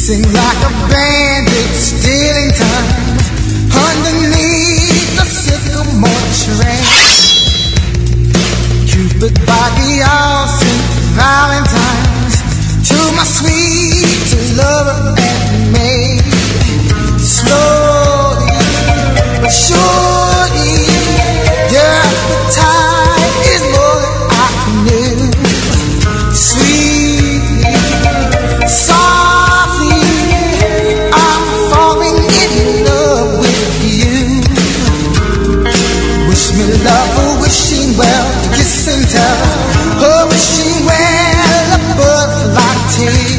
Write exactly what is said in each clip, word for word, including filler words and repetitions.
Sing like a bandit, stealing time underneath the sycamore tree. Cupid by the all Saint Valentine's to my sweet lover and me. Slowly but surely, your appetite is more than I knew. Sweetly, softly, I'm falling in love with you. Wish me love, oh wishing well, to kiss and tell, oh wishing well, a butterfly tea.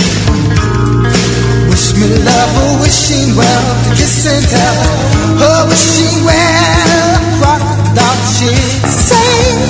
Wish me love, oh wishing well, to kiss and tell, oh wishing well, a crocodile cheek. Say,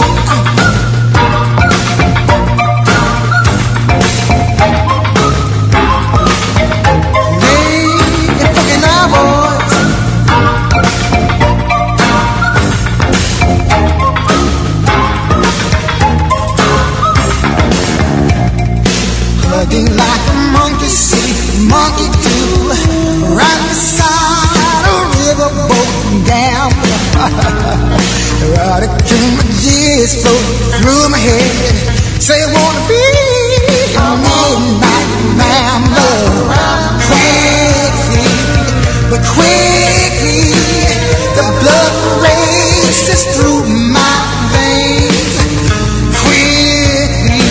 like a monkey see, monkey do, right beside a riverboat gambler. Erotic images float through my head. Say I wanna be a midnight rambler. Quickly, but quickly, the blood races through my veins. Quickly,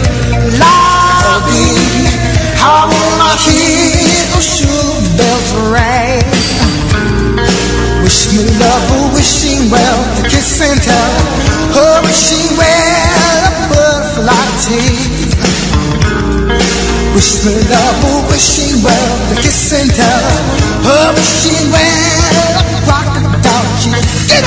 I wanna hear those sugar bells ring. Wish me love, oh wishing well, to kiss and tell, oh wishing well, a butterfly tea. Wish me love, oh wishing well, to kiss and tell, oh wishing well, a crocodile cheek. Get up!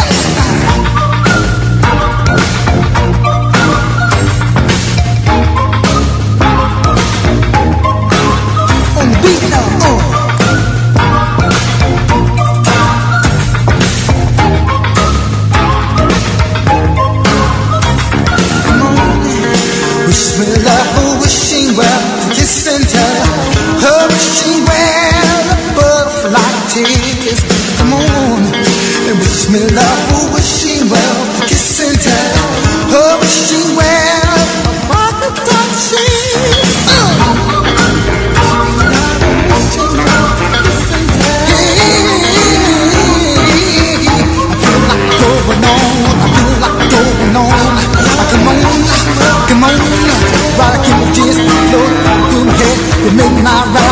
Wish me love, oh wishing well, to kiss and tell, oh wishing well, a butterfly tears. Come on, and wish me love, oh wishing well, to kiss and tell, oh wishing well, a crocodile cheek. Come on, rockin' the disco floor through my head, you make my ride.